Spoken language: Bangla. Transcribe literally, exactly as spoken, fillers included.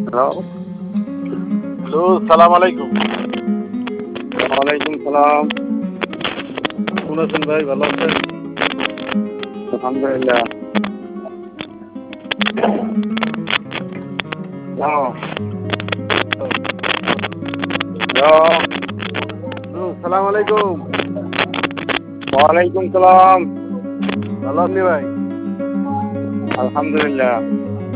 হ্যালো। হ্যালো, সালাম আলাইকুম। ওয়ালাইকুম সালাম। কেমন আছেন ভাই? ভালো আছেন? আলহামদুলিল্লাহ। হ্যালো। হ্যালো। হ্যালো, সালাম আলাইকুম। ওয়ালাইকুম সালাম। ভালো আপনি ভাই? আলহামদুলিল্লাহ।